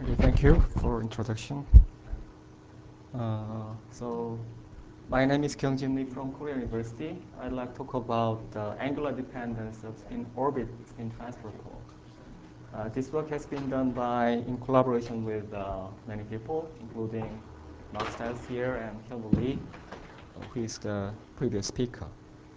Okay, thank you for introduction. So my name is Kyungjin Lee from Korea University. I'd like to talk about the angular dependence of spin orbit spin transport torque. This work has been done in collaboration with many people, including Mark Stiles here and Hyunwoo Lee, who is the previous speaker.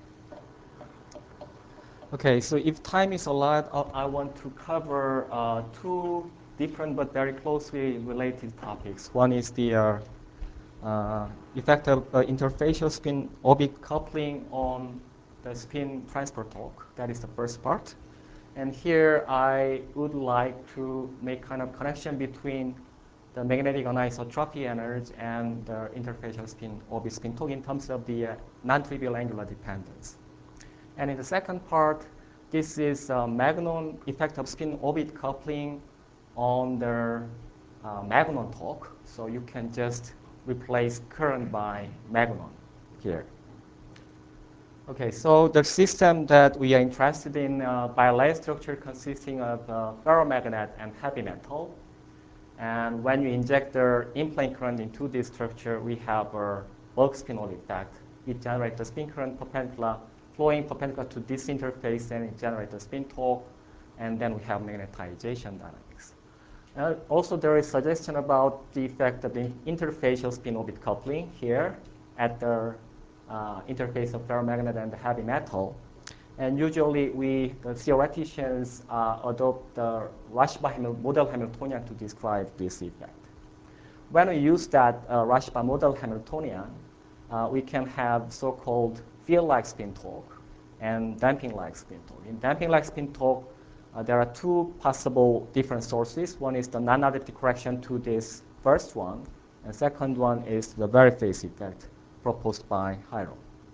Okay, so if time is allowed, I want to cover two different but very closely related topics. One is the effect of interfacial spin orbit coupling on the spin transport torque. That is the first part. And here I would like to make kind of connection between the magnetic anisotropy energy and the interfacial spin orbit spin torque in terms of the non-trivial angular dependence. And in the second part, this is Magnon effect of spin orbit coupling on the Magnon torque. So you can just replace current by Magnon here. Okay, so the system that we are interested in bilayer structure consisting of ferromagnet and heavy metal. And when you inject the in-plane current into this structure, we have a bulk spin orbit effect. It generates the spin current flowing perpendicular to this interface, and it generates a spin torque, and then we have magnetization dynamics. Also, there is suggestion about the effect of the interfacial spin orbit coupling here at the interface of ferromagnet and the heavy metal. And usually, the theoreticians adopt the Rashba model Hamiltonian to describe this effect. When we use that Rashba model Hamiltonian, we can have so-called field-like spin torque and damping-like spin torque. In damping-like spin torque, there are two possible different sources. One is the non-adaptive correction to this first one, and second one is the Very phase effect proposed by Hiro.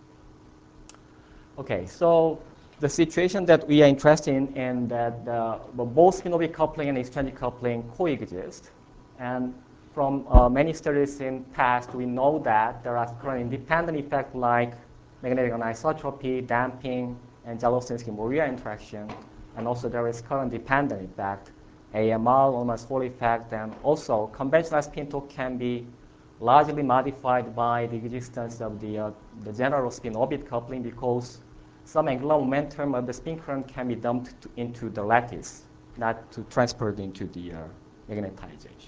Okay, so the situation that we are interested in that both spin orbit coupling and extrinsic coupling coexist, and from many studies in past, we know that there are current independent effects like magnetic anisotropy, damping, and Jalovsky-Moria interaction. And also there is current dependent effect, AMR, almost Hall effect, and also conventional spin torque can be largely modified by the existence of the general spin orbit coupling because some angular momentum of the spin current can be dumped into the lattice, not to transferred into the magnetization.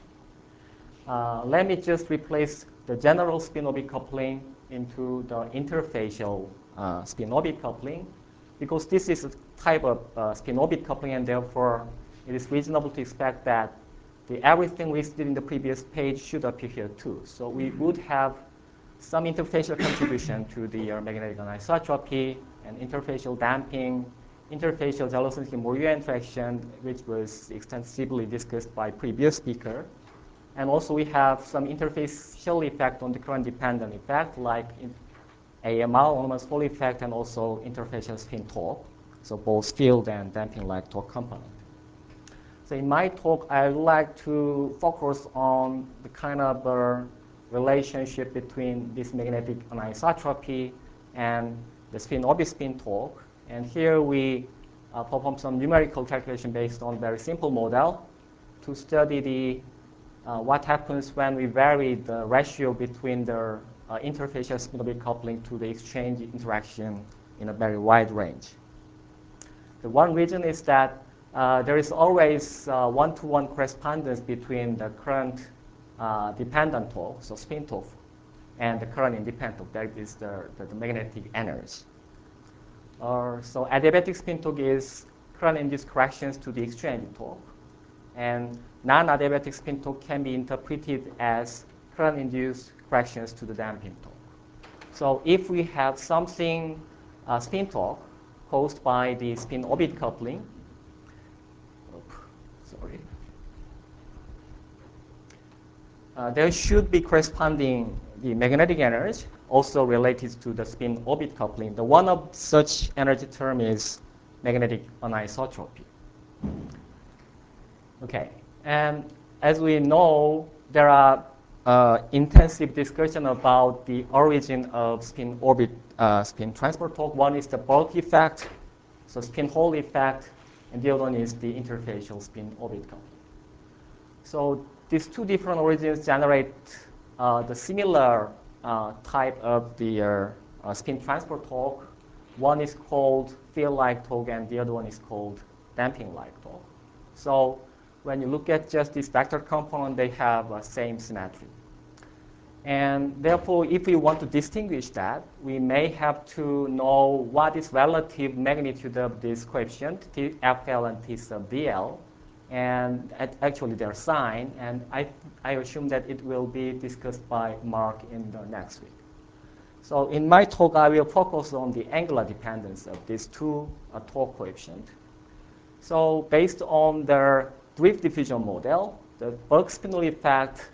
Let me just replace the general spin orbit coupling into the interfacial spin orbit coupling because this is a type of spin orbit coupling, and therefore it is reasonable to expect that everything listed in the previous page should appear here too. So we would have some interfacial contribution to the magnetic anisotropy and interfacial damping, interfacial Jalovsky-Moria interaction, which was extensively discussed by previous speaker. And also we have some interfacial effect on the current dependent effect like AMR, almost Hall effect, and also interfacial spin torque. So both field and damping-like torque component. So in my talk, I would like to focus on the kind of relationship between this magnetic anisotropy and the spin orbit spin torque. And here we perform some numerical calculation based on very simple model to study what happens when we vary the ratio between the interfacial spin orbit coupling to the exchange interaction in a very wide range. The one reason is that there is always one-to-one correspondence between the current dependent torque, so spin torque, and the current independent torque, that is the magnetic energy. So adiabatic spin torque is current-induced corrections to the exchange torque, and non-adiabatic spin torque can be interpreted as current-induced corrections to the damping torque. So if we have something spin torque caused by the spin orbit coupling, there should be corresponding the magnetic energy also related to the spin orbit coupling. The one of such energy term is magnetic anisotropy. Okay, and as we know, there are intensive discussion about the origin of spin orbit spin transport torque. One is the bulk effect, so spin Hall effect, and the other one is the interfacial spin orbit coupling. So these two different origins generate the similar type of the spin transport torque. One is called field-like torque, and the other one is called damping-like torque. So when you look at just this vector component, they have same symmetry. And therefore, if we want to distinguish that, we may have to know what is relative magnitude of this coefficient, FL and T sub DL, and actually their sign. And I assume that it will be discussed by Mark in the next week. So in my talk, I will focus on the angular dependence of these two torque coefficients. So based on the drift diffusion model, the bulk spindle effect,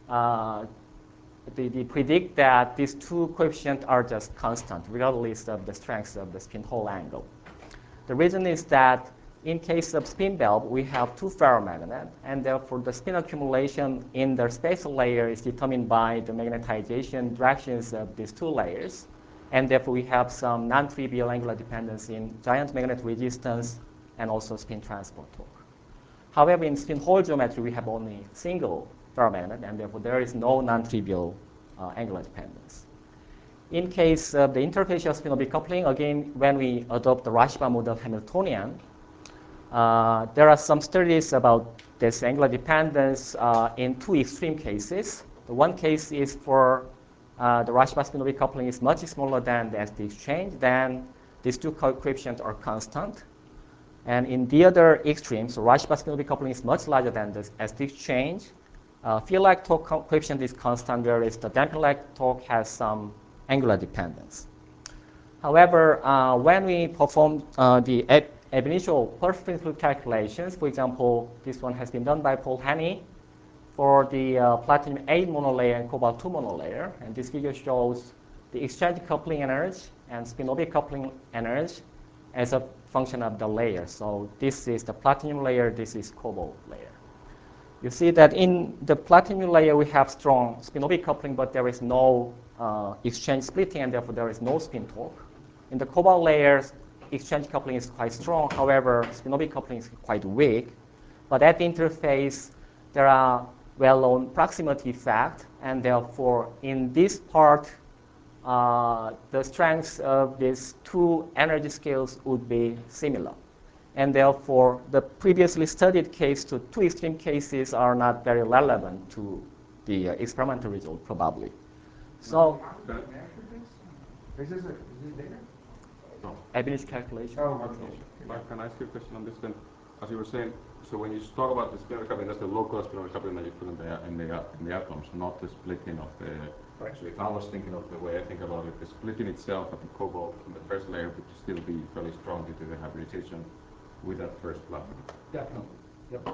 they predict that these two coefficients are just constant, regardless of the strength of the spin Hall angle. The reason is that in case of spin belt, we have two ferromagnets, and therefore the spin accumulation in the spacer layer is determined by the magnetization directions of these two layers. And therefore, we have some non-trivial angular dependence in giant magnet resistance and also spin transport torque. However, in spin Hall geometry, we have only single ferromagnet, and therefore there is no non-trivial angular dependence. In case of the interfacial spin-orbit coupling, again, when we adopt the Rashba model Hamiltonian, there are some studies about this angular dependence in two extreme cases. The one case is for the Rashba spin-orbit coupling is much smaller than the SD exchange, then these two coefficients are constant. And in the other extreme, so Rashba spin-orbit coupling is much larger than the SD exchange. Field-like torque coefficient is constant, whereas the damping-like torque has some angular dependence. However, when we perform the ab initio perfect fluid calculations, for example, this one has been done by Paul Haney for the platinum 8 monolayer and cobalt 2 monolayer, and this figure shows the exchange coupling energy and spin-orbit coupling energy as a function of the layer. So this is the platinum layer, this is cobalt layer. You see that in the platinum layer, we have strong spin-orbit coupling, but there is no exchange splitting, and therefore there is no spin torque. In the cobalt layers, exchange coupling is quite strong. However, spin-orbit coupling is quite weak. But at the interface, there are well-known proximity effect, and therefore, in this part, the strengths of these two energy scales would be similar. And therefore, the previously studied case to two extreme cases are not very relevant to the experimental result, probably. So, is this data? No. ab initio calculation. Oh, okay. Mark, can I ask you a question on this then? As you were saying, so when you talk about the spinor coupling, that's the local spinor coupling that you put in the atoms, not the splitting of the. Right. So if I was thinking of the way I think about it, the splitting itself of the cobalt in the first layer would still be fairly strong due to the hybridization with that first platinum. Definitely. Yep.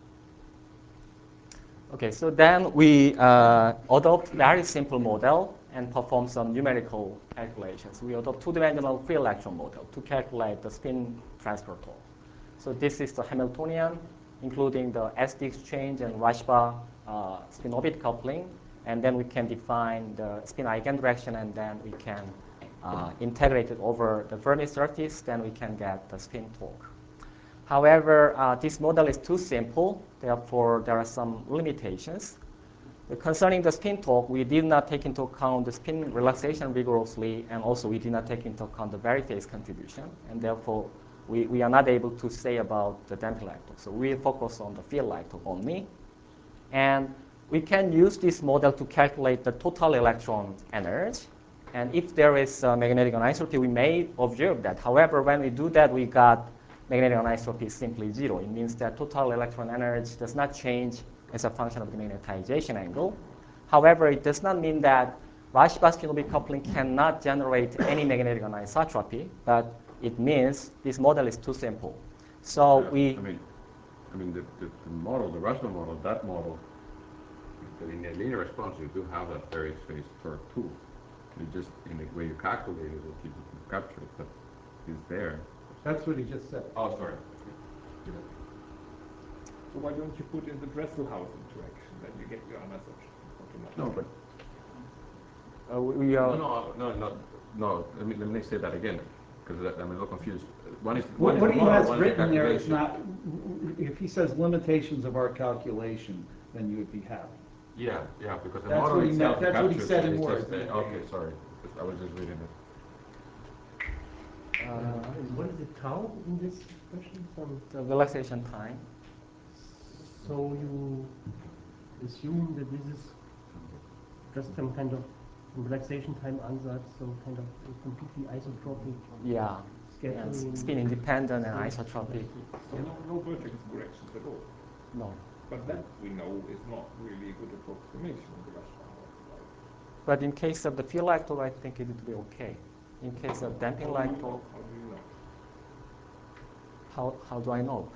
Okay, so then we adopt very simple model and perform some numerical calculations. We adopt two-dimensional free electron model to calculate the spin transfer torque. So this is the Hamiltonian, including the SD exchange and Rashba spin-orbit coupling. And then we can define the spin eigendirection, and then we can integrate it over the Fermi surface. Then we can get the spin torque. However, this model is too simple. Therefore, there are some limitations. Concerning the spin torque, we did not take into account the spin relaxation rigorously, and also we did not take into account the Barry phase contribution. And therefore, we are not able to say about the damping-like torque. So we focus on the field-like torque only. And we can use this model to calculate the total electron energy. And if there is magnetic anisotropy, we may observe that. However, when we do that, we got magnetic anisotropy is simply zero. It means that total electron energy does not change as a function of the magnetization angle. However, it does not mean that Rashba spin-orbit coupling cannot generate any magnetic anisotropy, but it means this model is too simple. So I mean the model, the Rashba model, that model, in the linear response, you do have that Barry phase torque too. You just, in the way you calculate it, you capture it, but it's there. That's what he just said. Oh, sorry. So why don't you put in the Dresselhaus interaction, then you get your anisotropy automatically? No, but we are. no. Let me say that again. Because I'm a little confused. One is What the he model, has one is the written there is calculation. not, if he says limitations of our calculation, then you would be happy. Yeah, yeah, because the That's model what he itself meant. That's what he captures said it. in It's words. just, okay, sorry, because I was just reading it. And what is the tau in this expression? The relaxation time. So you assume that this is just some kind of relaxation time ansatz, so kind of a completely isotropic Yeah. scheduling. Spin independent and isotropic. So no vertex corrections at all. No. But that we know is not really a good approximation of the Rashomon model, right? But in case of the field lactol, I think it would be okay. In case of damping lactol, How do you know? how do I know?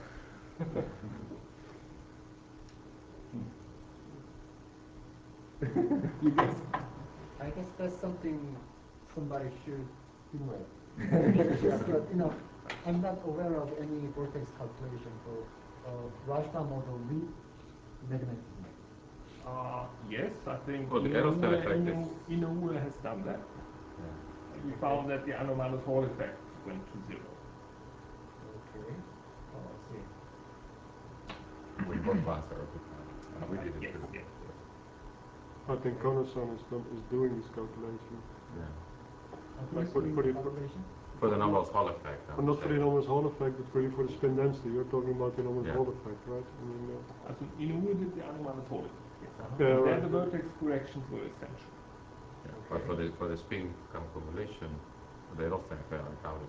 You guess. I guess that's something somebody should do it. But, I'm not aware of any vortex calculation for Rashomon model with magnetism. Yes, I think Well, the Edelstein effect is- Inoue has done that. He found that the anomalous Hall effect went to zero. Okay. Oh, I see. We both passed our open time. We did it Yes, too. yes. I think Konosan is doing this calculation. Yeah. Like Who's doing for the the- calculation? For the anomalous Hall effect. I But would not for say. the anomalous Hall effect, but really for the spin density. You're talking about the anomalous Yeah. Hall effect, right? I mean, I think Inoue did the anomalous Hall effect. Yes. Yeah, And right. then the vertex corrections were essential. Yeah, but for the spin confirmation, the Edelstein effect, I doubt it.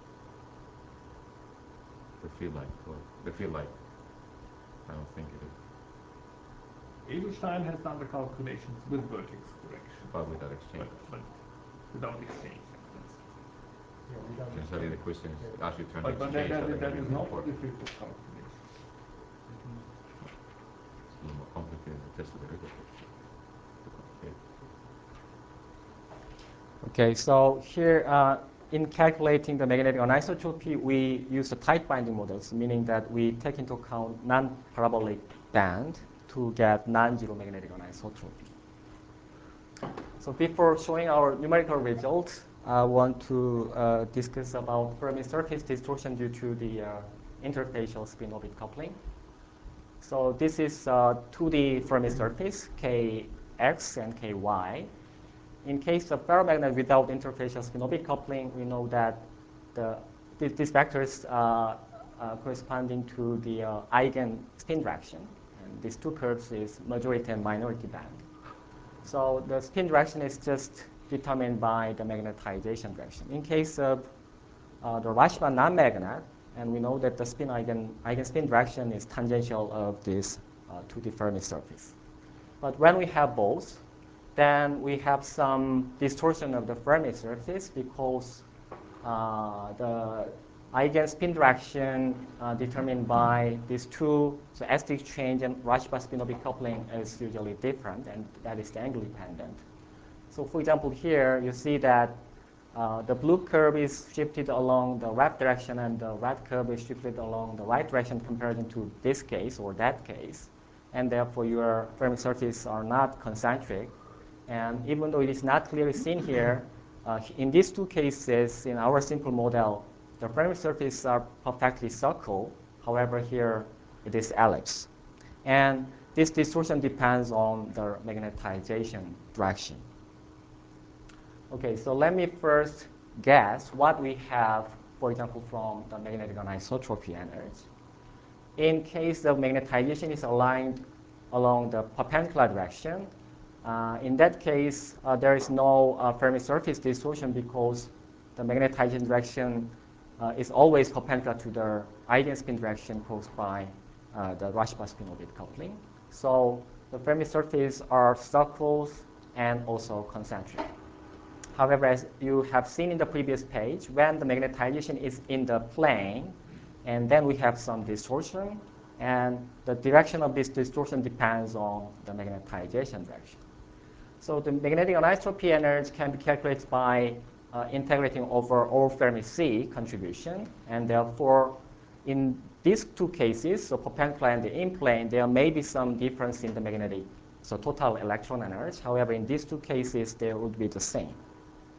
The feel like, I don't think it is. Edelstein has done the calculations with vertex correction, But with that exchange. but without exchange. Yeah, without Essentially, the question is, as you turn the But exchange, I think that it is will be not a important. difficult calculation. It's a little more complicated to test the derivative. Too complicated. Okay, so here in calculating the magnetic anisotropy, we use the tight binding models, meaning that we take into account non-parabolic band to get non-zero magnetic anisotropy. So before showing our numerical results, I want to discuss about Fermi surface distortion due to the interfacial spin-orbit coupling. So this is 2D Fermi surface, Kx and Ky. In case of ferromagnet without interfacial spin-orbit coupling, we know that these vectors are corresponding to the eigen spin direction. And these two curves is majority and minority band. So the spin direction is just determined by the magnetization direction. In case of the Rashomon non-magnet, and we know that the eigenspin direction is tangential of this 2D Fermi surface. But when we have both, then we have some distortion of the Fermi surface because the eigenspin direction determined by these two, so S exchange and Rashomon spin-orbit coupling is usually different, and that is the angle dependent. So for example, here you see that the blue curve is shifted along the left direction and the red curve is shifted along the right direction compared to this case or that case. And therefore, your Fermi surfaces are not concentric. And even though it is not clearly seen here, in these two cases, in our simple model, the Fermi surfaces are perfectly circle. However, here it is ellipse. And this distortion depends on the magnetization direction. Okay, so let me first guess what we have, for example, from the magnetic anisotropy energy. In case the magnetization is aligned along the perpendicular direction, in that case, there is no Fermi surface distortion because the magnetization direction is always perpendicular to the eigenspin direction caused by the Rashomon spin-orbit coupling. So the Fermi surfaces are circles and also concentric. However, as you have seen in the previous page, when the magnetization is in the plane, and then we have some distortion, and the direction of this distortion depends on the magnetization direction. So the magnetic anisotropy energy can be calculated by integrating over all Fermi C contribution, and therefore, in these two cases, so perpendicular and the in-plane, there may be some difference in the magnetic, so total electron energy. However, in these two cases, they would be the same.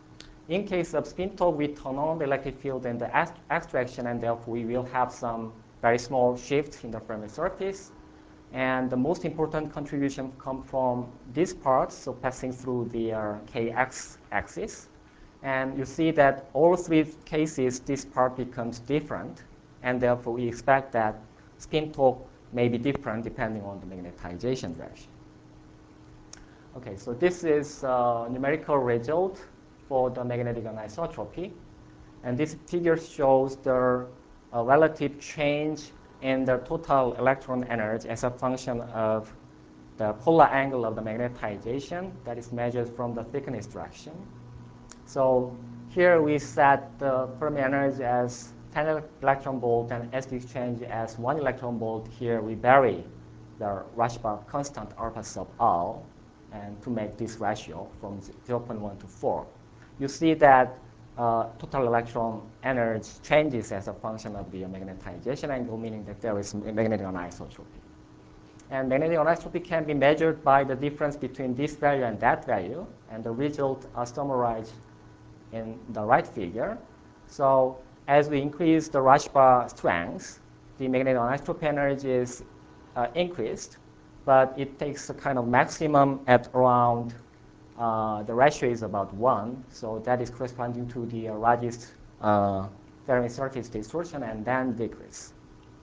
in case of spin torque, we turn on the electric field in the extraction, and therefore we will have some very small shift in the Fermi surface. And the most important contribution come from this part, so passing through the kx axis. And you see that all three cases, this part becomes different, and therefore we expect that spin torque may be different depending on the magnetization direction. Okay, so this is numerical result for the magnetic anisotropy. And this figure shows the relative change in the total electron energy as a function of the polar angle of the magnetization that is measured from the thickness direction. So here we set the Fermi energy as 10 electron volt and S exchange as 1 electron volt. Here we vary the Rashba constant alpha sub r and to make this ratio from 0.1 to 4. You see that total electron energy changes as a function of the magnetization angle, meaning that there is magnetic anisotropy. And magnetic anisotropy can be measured by the difference between this value and that value, and the results are summarized in the right figure. So as we increase the Rashba strength, the magnetic anisotropy energy is increased, but it takes a kind of maximum at around the ratio is about 1, so that is corresponding to the largest Fermi surface distortion and then decrease.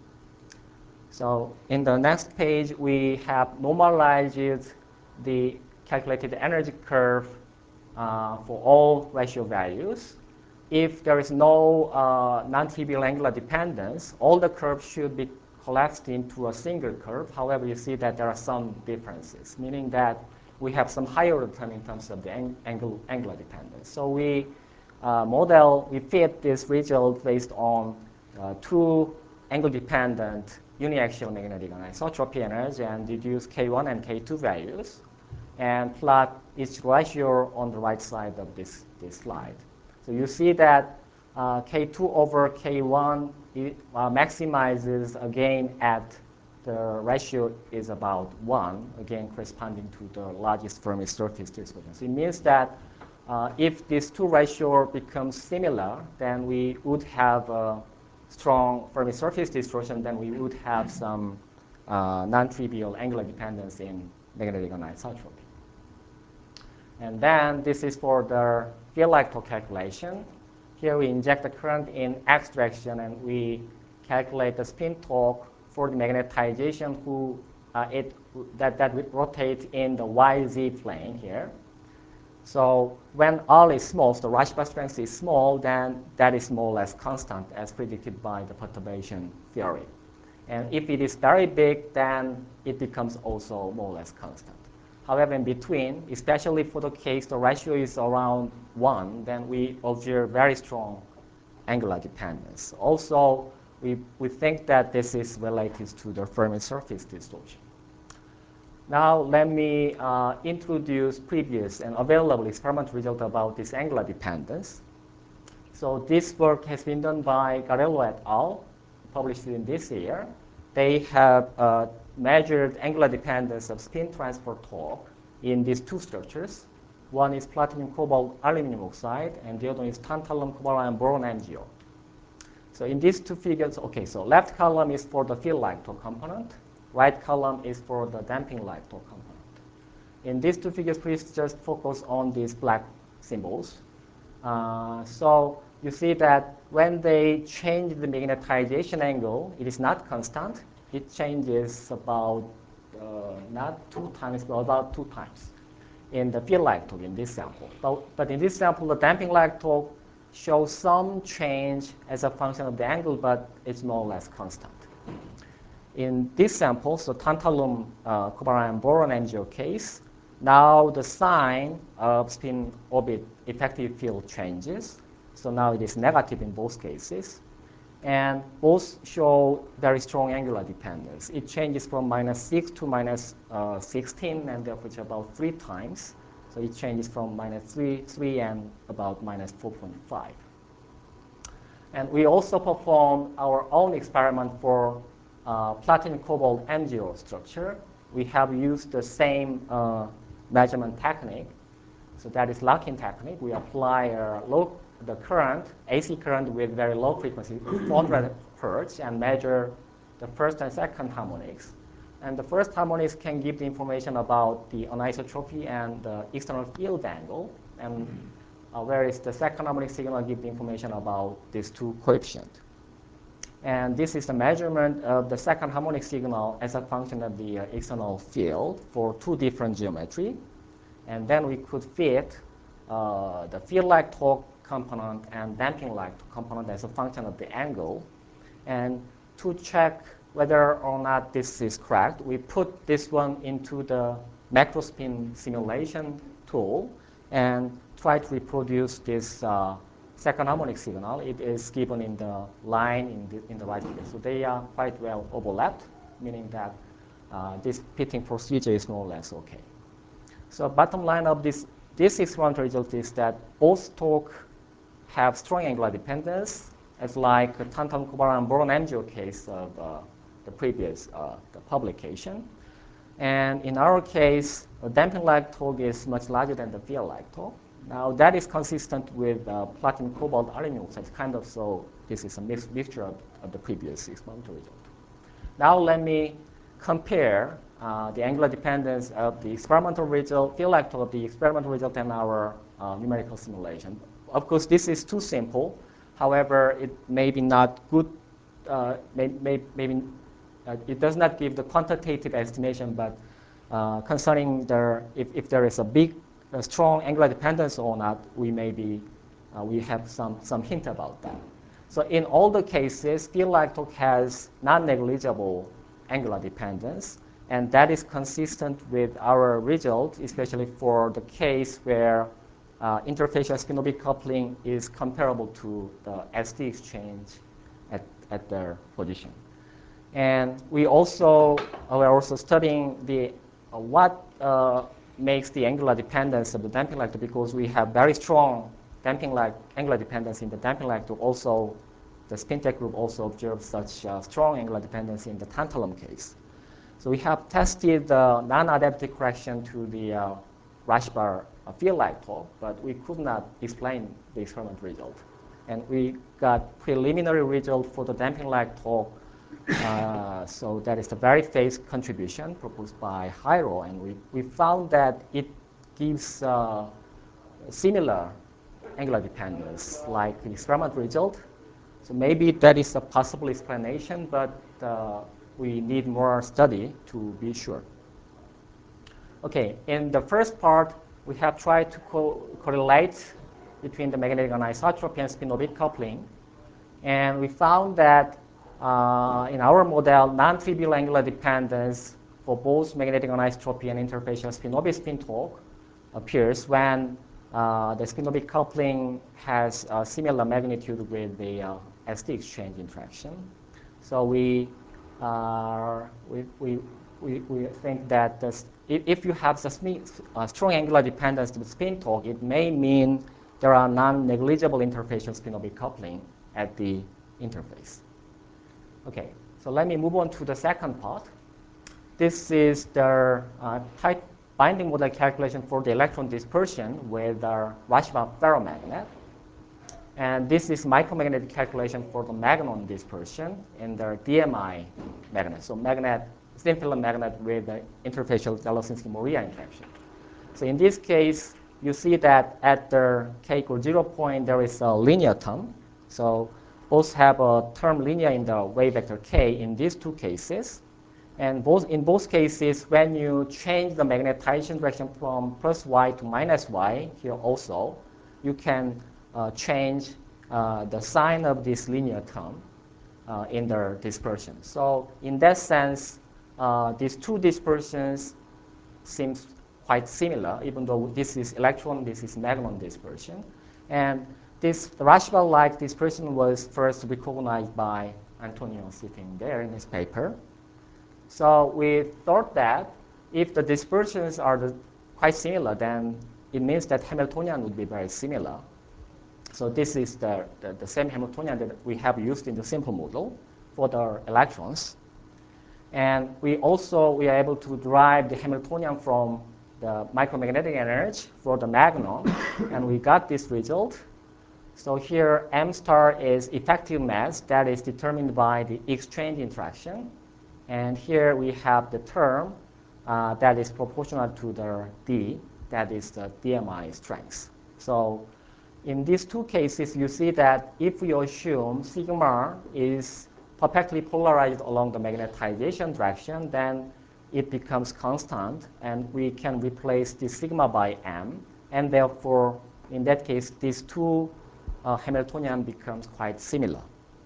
So in the next page, we have normalized the calculated energy curve for all ratio values. If there is no non-trivial angular dependence, all the curves should be collapsed into a single curve. However, you see that there are some differences, meaning that we have some higher return in terms of the angular dependence. So we fit this result based on two angle-dependent uniaxial magnetic anisotropy energy and deduce K1 and K2 values and plot each ratio on the right side of this slide. So you see that K2 over K1 maximizes again at the ratio is about 1, again corresponding to the largest Fermi surface distortion. So it means that if these two ratios become similar, then we would have a strong Fermi surface distortion, then we would have some non-trivial angular dependence in magnetic anisotropy. And then this is for the field-like torque calculation. Here we inject the current in x direction, and we calculate the spin torque for the magnetization that would rotate in the YZ plane here. So when R is small, so the Rashba strength is small, then that is more or less constant as predicted by the perturbation theory. And if it is very big, then it becomes also more or less constant. However, in between, especially for the case the ratio is around 1, then we observe very strong angular dependence. Also, we think that this is related to the Fermi surface distortion. Now, let me introduce previous and available experimental result about this angular dependence. So this work has been done by Garello et al., published in this year. They have measured angular dependence of spin transfer torque in these two structures. One is platinum cobalt aluminum oxide, and the other is tantalum cobalt boron MgO. So in these two figures, okay, so left column is for the field-like torque component, right column is for the damping-like torque component. In these two figures, please just focus on these black symbols. So you see that when they change the magnetization angle, it is not constant. It changes about not 2 times, but about 2 times in the field-like torque in this sample. But in this sample, the damping-like torque shows some change as a function of the angle, but it's more or less constant. In this sample, so tantalum cobalt boron MgO case, now the sign of spin orbit effective field changes. So now it is negative in both cases. And both show very strong angular dependence. It changes from -6 to -16, and therefore it's about 3 times. So it changes from -3 and about -4.5. And we also perform our own experiment for platinum cobalt MgO structure. We have used the same measurement technique. So that is lock-in technique. We apply the current, AC current with very low frequency, 400 hertz, and measure the first and second harmonics. And the first harmonics can give the information about the anisotropy and the external field angle, and whereas the second harmonic signal gives the information about these two coefficients. And this is the measurement of the second harmonic signal as a function of the external field for two different geometry. And then we could fit the field-like torque component and damping-like component as a function of the angle. And to check whether or not this is correct, we put this one into the macrospin simulation tool and try to reproduce this second harmonic signal. It is given in the line in the right here. So they are quite well overlapped, meaning that this fitting procedure is more or less okay. So bottom line of this experimental result is that both torque have strong angular dependence, as like the tantalum, cobalt, and boron MgO case of the previous the publication. And in our case, a damping-like torque is much larger than the field-like torque. Now that is consistent with platinum, cobalt, aluminum oxide, kind of, so this is a mixture of the previous experimental result. Now let me compare the angular dependence of the experimental result, field-like torque of the experimental result, and our numerical simulation. Of course, this is too simple. However, it may be not good, maybe it does not give the quantitative estimation, but concerning if there is a strong angular dependence or not, we have some hint about that. So in all the cases, field-like torque has non-negligible angular dependence, and that is consistent with our result, especially for the case where interfacial spin-orbit coupling is comparable to the SD exchange at their position. And we are also studying what makes the angular dependence of the damping-like torque, because we have very strong damping-like angular dependence in the damping-like torque. Also, the SpinTech group also observed such strong angular dependence in the tantalum case. So we have tested the non-adaptive correction to the Rashba field-like torque, but we could not explain the experiment result. And we got preliminary result for the damping-like torque. So that is the very phase contribution proposed by Hiro, and we found that it gives similar angular dependence like the experiment result. So maybe that is a possible explanation, but we need more study to be sure. Okay, in the first part, we have tried to correlate between the magnetic anisotropy and spin-orbit coupling, and we found that in our model, non-trivial angular dependence for both magnetic anisotropy and interfacial spin-orbit spin torque appears when the spin-orbit coupling has a similar magnitude with the SD exchange interaction. So we think that if you have a strong angular dependence to the spin torque, it may mean there are non-negligible interfacial spin-orbit coupling at the interface. Okay, so let me move on to the second part. This is the tight binding model calculation for the electron dispersion with the Rashba ferromagnet. And this is micromagnetic calculation for the magnon dispersion in the DMI magnet. So thin film magnet with the interfacial Zalewski-Moria interaction. So in this case, you see that at the k equals 0 point, there is a linear term. So both have a term linear in the wave vector k in these two cases. And in both cases, when you change the magnetization direction from plus y to minus y, here also, you can change the sign of this linear term in their dispersion. So in that sense, these two dispersions seem quite similar, even though this is electron, this is magnon dispersion. And the Rashba-like dispersion was first recognized by Antonio sitting there in his paper. So we thought that if the dispersions are quite similar, then it means that Hamiltonian would be very similar. So this is the same Hamiltonian that we have used in the simple model for the electrons. And we are able to derive the Hamiltonian from the micromagnetic energy for the magnon, and we got this result. So here, m star is effective mass that is determined by the exchange interaction. And here we have the term that is proportional to the d, that is the DMI strength. So in these two cases, you see that if we assume sigma is perfectly polarized along the magnetization direction, then it becomes constant, and we can replace the sigma by m, and therefore, in that case, these two Hamiltonian becomes quite similar.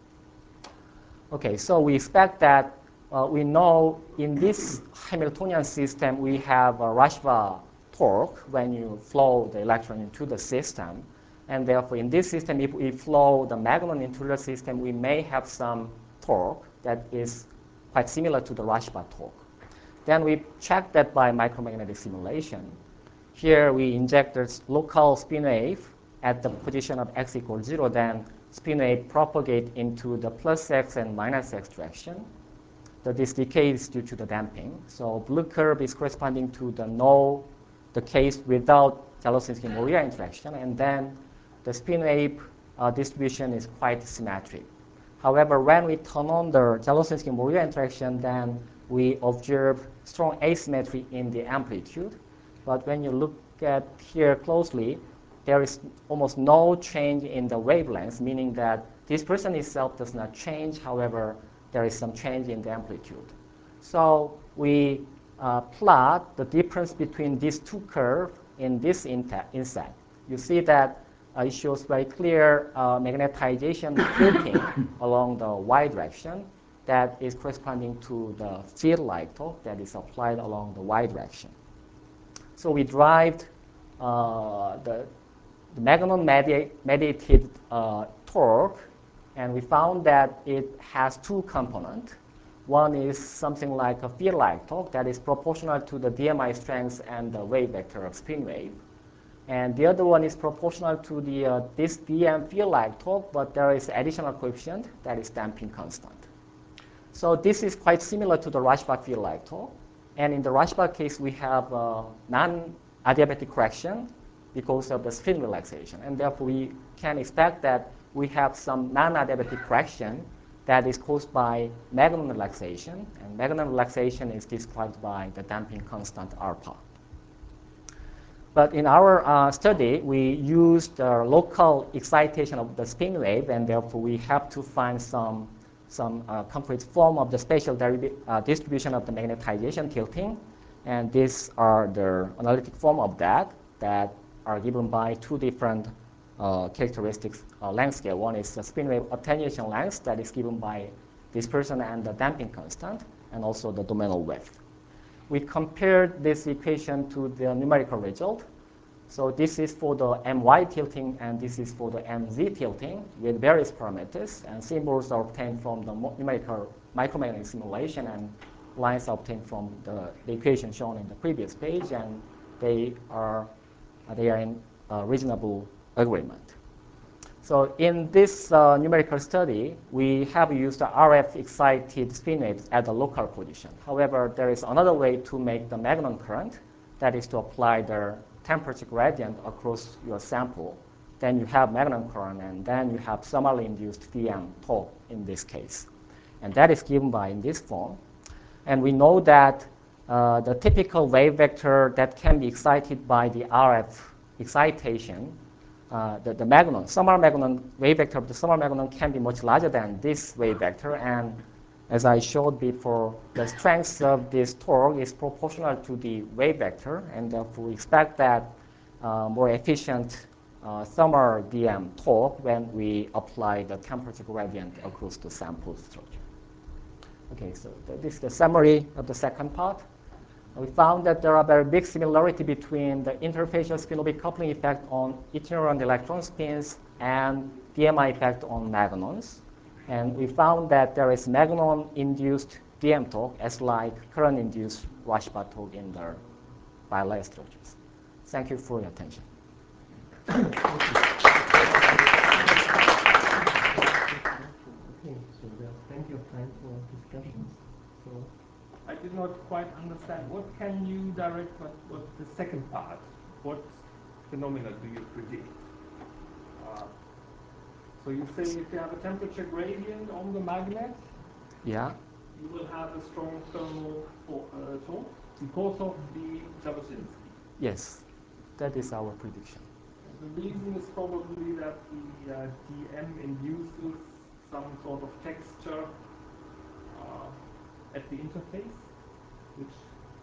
Okay, so we expect that we know in this Hamiltonian system we have a Rashba torque when you flow the electron into the system, and therefore in this system, if we flow the magnon into the system, we may have some torque that is quite similar to the Rashba torque. Then we check that by micromagnetic simulation. Here we inject the local spin wave at the position of x equals 0, then spin wave propagate into the plus x and minus x direction. This decay is due to the damping. So blue curve is corresponding to the case without Jaroszewski-Moriya interaction, and then the spin wave distribution is quite symmetric. However, when we turn on the Jaroszewski-Moriya interaction, then we observe strong asymmetry in the amplitude. But when you look at here closely, there is almost no change in the wavelength, meaning that dispersion itself does not change. However, there is some change in the amplitude. So we plot the difference between these two curves in this inset. You see that it shows very clear magnetization tilting along the y direction that is corresponding to the field-like torque that is applied along the y direction. So we derived the magnon-mediated torque, and we found that it has two components. One is something like a field-like torque that is proportional to the DMI strength and the wave vector of spin wave. And the other one is proportional to this dm field-like torque, but there is additional coefficient that is damping constant. So this is quite similar to the Rashba field-like torque. And in the Rashba case, we have non-adiabatic correction because of the spin relaxation. And therefore, we can expect that we have some non-adiabatic correction that is caused by magnon relaxation. And magnon relaxation is described by the damping constant alpha. But in our study, we used the local excitation of the spin wave, and therefore we have to find some concrete form of the spatial distribution of the magnetization tilting. And these are the analytic form of that are given by two different characteristics length scale. One is the spin wave attenuation length that is given by dispersion and the damping constant, and also the domainal width. We compared this equation to the numerical result. So this is for the my tilting, and this is for the mz tilting with various parameters. And symbols are obtained from the numerical micromagnetic simulation, and lines are obtained from the equation shown in the previous page, and they are in reasonable agreement. So in this numerical study, we have used the RF excited spin waves at the local position. However, there is another way to make the magnon current, that is to apply the temperature gradient across your sample. Then you have magnon current, and then you have thermally induced DM torque in this case. And that is given by in this form. And we know that the typical wave vector that can be excited by the RF excitation, the magnon, thermal magnon wave vector of the thermal magnon can be much larger than this wave vector. And as I showed before, the strength of this torque is proportional to the wave vector, and therefore we expect that more efficient thermal DM torque when we apply the temperature gradient across the sample structure. Okay, so this is the summary of the second part. We found that there are very big similarity between the interfacial spin-orbit coupling effect on itinerant electron spins and DMI effect on magnons. And we found that there is magnon-induced DM torque as like current-induced Rashba torque in the bilayer structures. Thank you for your attention. Okay, so there's plenty of time for discussions. So I did not quite understand. What can you direct? What the second part? What phenomena do you predict? Uh, so you say if you have a temperature gradient on the magnet, Yeah. you will have a strong thermal torque because of the Jabotinsky. Yes, that is our prediction. The reason is probably that the DM induces some sort of texture at the interface, which.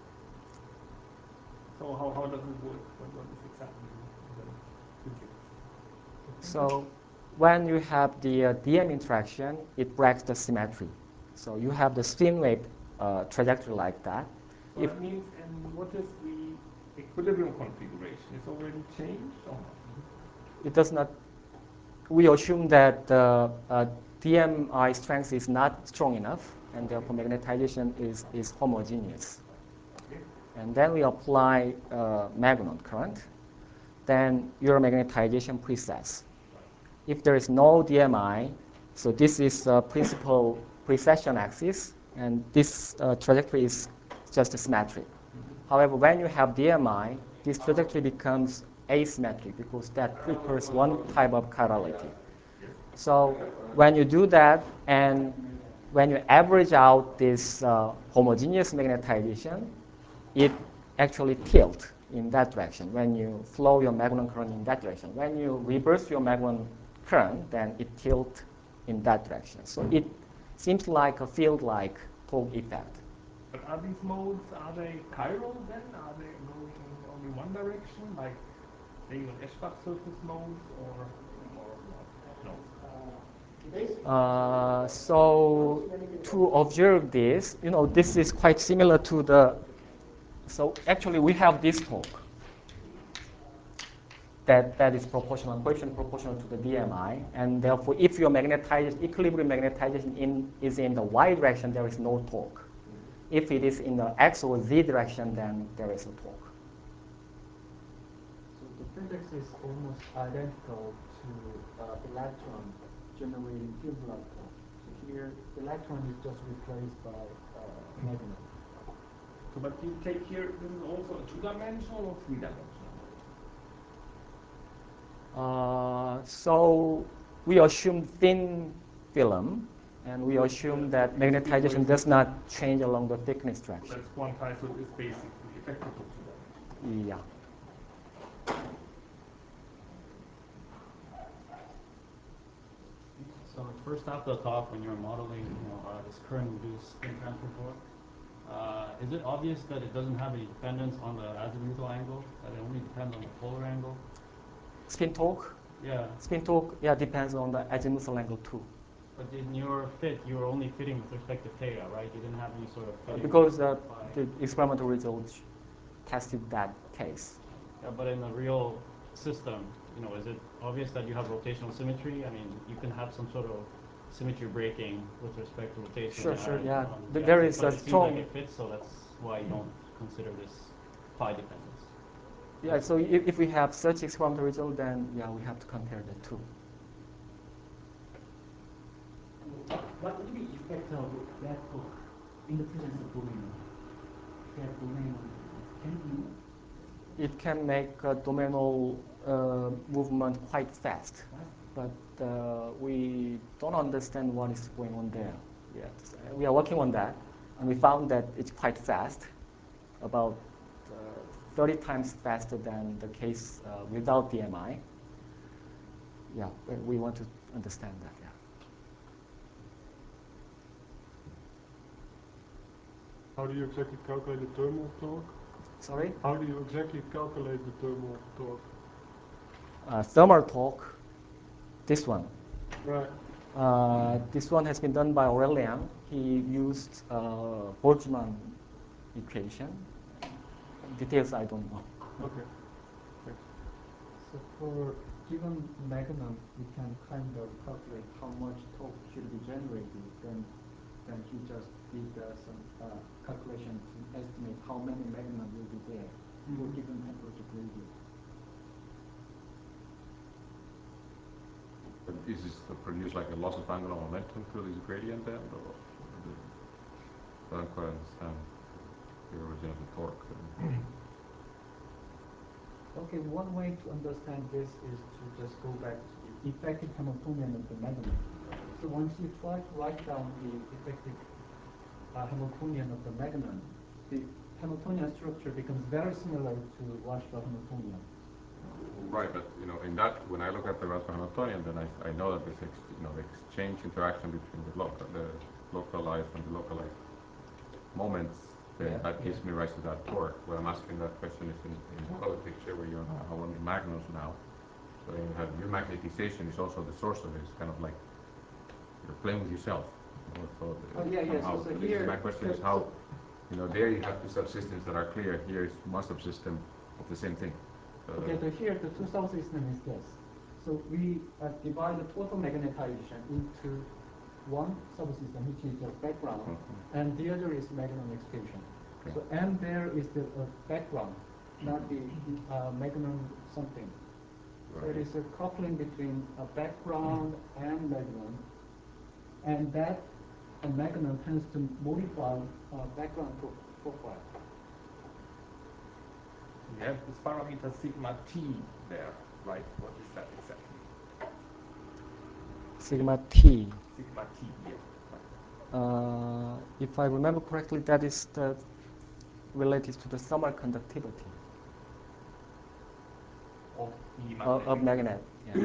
So how does it work? What is exactly the physics? So when you have the DM interaction, it breaks the symmetry. So you have the spin wave trajectory like that. So that means, and what is the equilibrium configuration? Is already changed or not? It does not. We assume that the DMI strength is not strong enough, and therefore magnetization is homogeneous. Okay. And then we apply magnon current. Then your magnetization precess. If there is no DMI, so this is principal precession axis, and this trajectory is just symmetric. However, when you have DMI, this trajectory becomes asymmetric because that prefers one type of chirality. So when you do that, and when you average out this homogeneous magnetization, it actually tilts in that direction when you flow your magnon current in that direction. When you reverse your magnon current, then it tilts in that direction. So it seems like a field-like torque effect. But are these modes, are they chiral then? Are they going in only one direction, like Lagrange Eschbach surface modes, or no? So to observe this, this is quite similar to the. So actually, we have this torque that is proportional, coefficient proportional to the DMI, and therefore, if your equilibrium magnetization is in the y direction, there is no torque. If it is in the x or z direction, then there is a torque. So the physics is almost identical to electron generating field-like torque. So here, electron is just replaced by magnet. So, but you take here, this is also a two-dimensional or three-dimensional? So we assume thin film, and we assume that magnetization does not change along the thickness direction. That's quantized, so it's basically effectively two-dimensional. Yeah. So first half of the talk, when you're modeling, this current-induced spin transfer torque, is it obvious that it doesn't have any dependence on the azimuthal angle, that it only depends on the polar angle? Spin torque? Yeah. Spin torque, yeah, depends on the azimuthal angle too. But in your fit, you were only fitting with respect to theta, right? You didn't have any sort of fitting. Because the experimental results tested that case. Yeah, but in the real system, is it obvious that you have rotational symmetry? I mean, you can have some sort of symmetry breaking with respect to rotation. Sure, yeah. There is a strong. It seems like it fits, so that's why you don't consider this phi dependence. Yeah, so if we have such experimental result, then yeah, we have to compare the two. What would be the effect of that torque in the presence of domain? That domain can It can make a domainal movement quite fast, but we don't understand what is going on there yet. We are working on that, and we found that it's quite fast, about 30 times faster than the case without DMI. Yeah, we want to understand that, yeah. How do you exactly calculate the thermal torque? Sorry? How do you exactly calculate the thermal torque? Thermal torque, this one. Right. This one has been done by Aurelian. He used Boltzmann equation. Details I don't know. Okay. Thanks. So for given magnon, we can kind of calculate how much torque should be generated. Then he just did some calculation to estimate how many magnon will be there for given temperature gradient. But is this to produce like a loss of angular momentum through this gradient then? So I don't quite understand the origin of the torque. Okay, one way to understand this is to just go back to the effective Hamiltonian of the magnet. So once you try to write down the effective Hamiltonian of the magnet, the Hamiltonian structure becomes very similar to Rashba Hamiltonian. Right, but in that, when I look at the Rashba Hamiltonian, then I know that this the exchange interaction between the localized and the localized moments that gives me rise to that torque. What I'm asking that question is in the color picture where you have one of the magnons now. So you have your magnetization is also the source of it. It's kind of like you're playing with yourself. So my question is how, there you have two subsystems that are clear. Here is one subsystem of the same thing. Okay, so here the two subsystems is this. So we divide the total magnetization into one subsystem, which is the background, and the other is magnon excitation. Okay. So M there is the background, not the magnon something. So it is a coupling between a background and magnon, and that magnon tends to modify background profile. You have this parameter sigma t there, right? What is that exactly? Sigma t. Sigma t, yes. If I remember correctly, that is related to the thermal conductivity Of the of magnet. Yeah.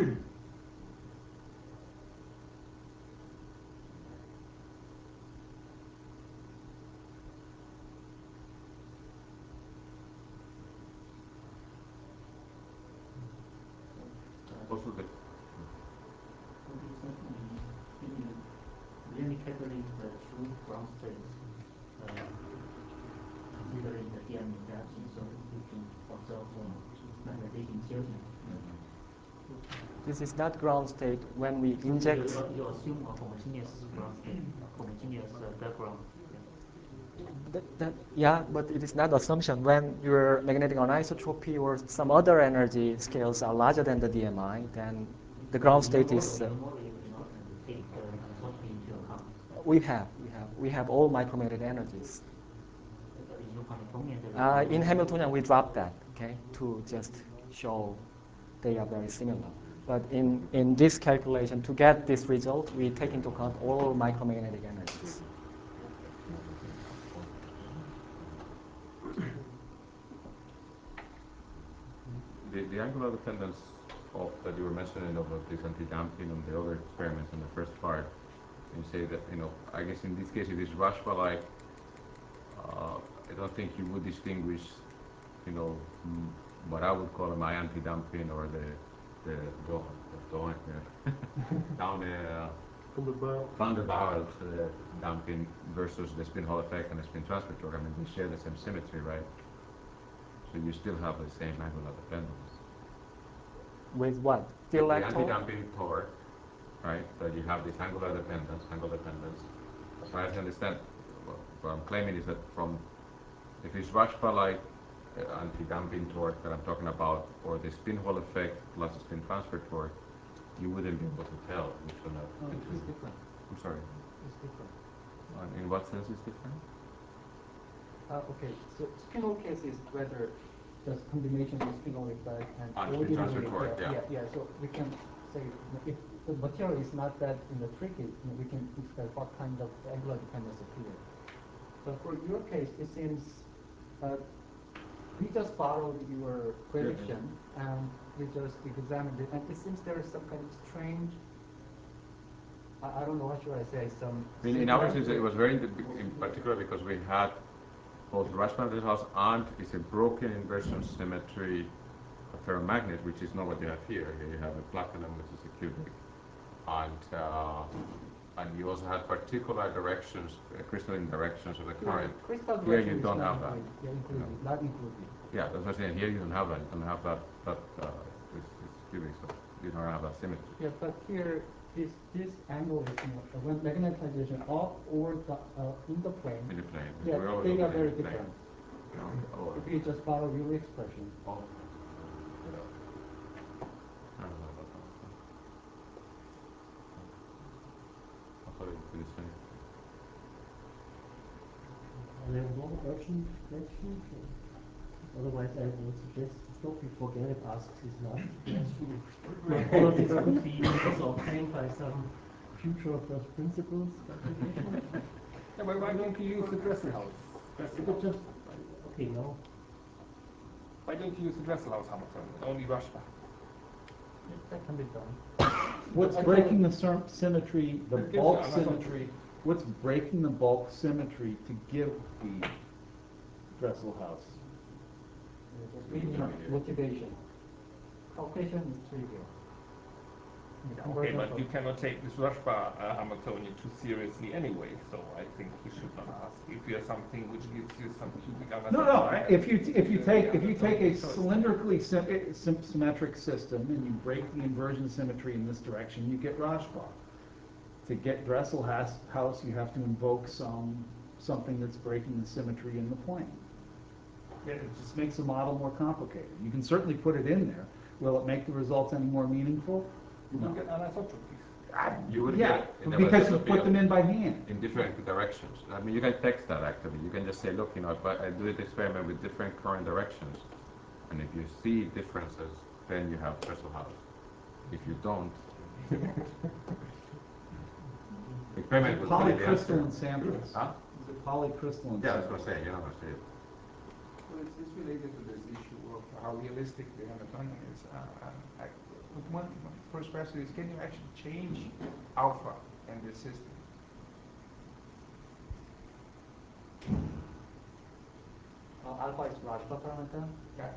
Also the really calculate the true ground state, considering the DM interaction, so you can observe magnetization tilting. This is not ground state when we inject. You assume a homogeneous ground state, a homogeneous background. Yeah, but it is not assumption when your magnetic anisotropy or some other energy scales are larger than the DMI, then the ground state is. We have all micromagnetic energies. In Hamiltonian, we drop that, okay, to just show they are very similar. But in this calculation, to get this result, we take into account all micromagnetic energies. The angular dependence that you were mentioning of this anti-damping and the other experiments in the first part, you say that, I guess in this case it is Rashba-like. I don't think you would distinguish, what I would call my anti-damping or the Van der Waals damping versus the spin Hall effect and the spin transfer torque. I mean, they share the same symmetry, right? So you still have the same angular dependence. With what? The anti-damping torque, right? So you have this angular dependence. As far as I understand, what I'm claiming is that if it's Rashba-like anti-damping torque that I'm talking about, or the spin Hall effect plus the spin transfer torque, you wouldn't be able to tell which one of the two. It's different. I'm sorry. It's different. In what sense is different? Okay, so spin Hall case is whether the combination of spin Hall effect and spin transfer torque, yeah. So we can say if the material is not that tricky, we can expect what kind of angular dependence appears. But for your case, it seems we just followed your prediction and we just examined it, and it seems there is some kind of strange. I don't know what should I say. In our case, it was very in particular because we had both Rashba house and it's a broken inversion symmetry ferromagnet, which is not what you have here. Here you have a platinum, which is a cubic, and you also had particular directions, crystalline directions of the current. Here you don't have that. Not included. Yeah, that's what I'm saying. Here you don't have that. You don't have that. It's cubic, so you don't have that symmetry. Yeah, but here this angle is when magnetization all over in the plane. In the plane. Yeah, they are very different. Oh. If you just follow your expression. Oh. I don't know about that. I thought it was pretty strange. urgent question? Otherwise, I would suggest to stop before Garrett asks his last question. All of this could be also obtained by some future first principles calculation. Yeah, but why don't you use the Dresselhaus? You could just, okay, no. Why don't you use the Dresselhaus Hamilton? Only Rashba. That can be done. What's breaking the symmetry, the It gives bulk you another- symmetry, what's breaking the bulk symmetry to give the Dresselhaus? Motivation. Calculation is trivial. Okay, but you cannot take this Rashba Hamiltonian too seriously anyway, so I think you should not ask. If you have something which gives you some cubic No, if you take a choice. cylindrically symmetric system and you break the inversion symmetry in this direction, you get Rashba. To get Dresselhaus, you have to invoke something that's breaking the symmetry in the plane. It just makes the model more complicated. You can certainly put it in there. Will it make the results any more meaningful? You No. will get anisotropies. You would Yeah, get because you inevitably put them in by hand. in different directions. I mean, you can text that actually. You can just say, look, if I do this experiment with different current directions, and if you see differences, then you have Dresselhaus. If you don't, experiment will tell you the answer. Polycrystalline samples. Huh? The polycrystalline Yeah, that's samples. what I'm saying. You're not going to see it. Well, it's related to this issue of how realistic the Hamiltonian is. One first question is, can you actually change alpha in this system? Alpha is Rashba parameter. Yeah.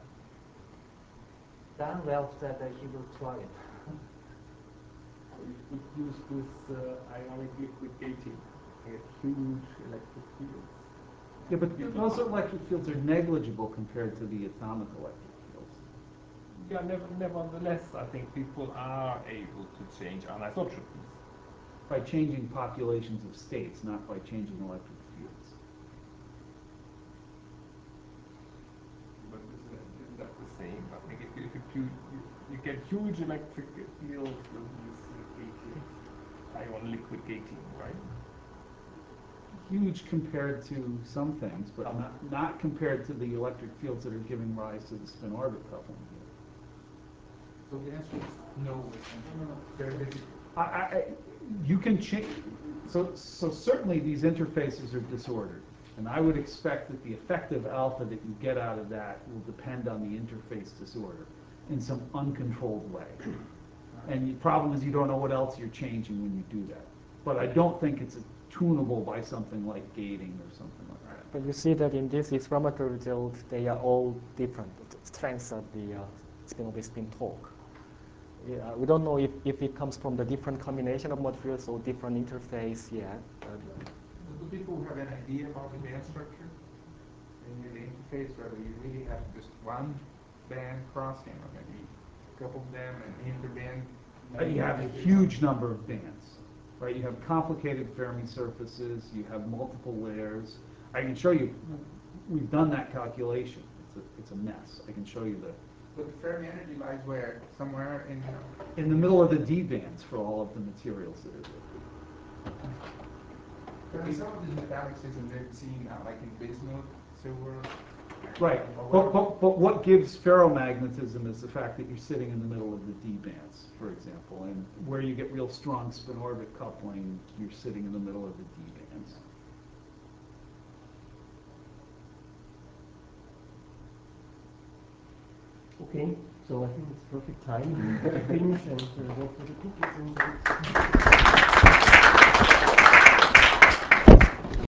Dan Ralph said that he will try it. You could use this ionic liquid gating. Get huge electric fields. Yeah, but those electric fields are negligible compared to the atomic electric fields. Yeah, nevertheless, I think people are able to change anisotropies. By changing populations of states, not by changing electric fields. But isn't that the same? I think if you get huge electric fields with this gating, ion liquid gating, right? Huge compared to some things, but not compared to the electric fields that are giving rise to the spin-orbit coupling here. So the answer is no. Very difficult. You can change, so certainly these interfaces are disordered. And I would expect that the effective alpha that you get out of that will depend on the interface disorder in some uncontrolled way. And the problem is you don't know what else you're changing when you do that. But I don't think it's tunable by something like gating or something like that. But you see that in this experimental result, they are all different. The strengths of the spin-over spin torque. Yeah, we don't know if it comes from the different combination of materials or different interface yet. Do people have an idea about the band structure in the interface, whether you really have just one band crossing or maybe a couple of them and interband? You have a huge number of bands, right? You have complicated Fermi surfaces, you have multiple layers. I can show you, we've done that calculation. It's a mess. I can show you the... But the Fermi energy lies where? Somewhere in... In the middle of the D bands for all of the materials that are there. Because some of these metallic systems they've seen now, like in bismuth, silver. Right, but what gives ferromagnetism is the fact that you're sitting in the middle of the D bands, for example, and where you get real strong spin-orbit coupling, you're sitting in the middle of the D bands. Okay, so I think it's perfect time to finish and go for the cookies. And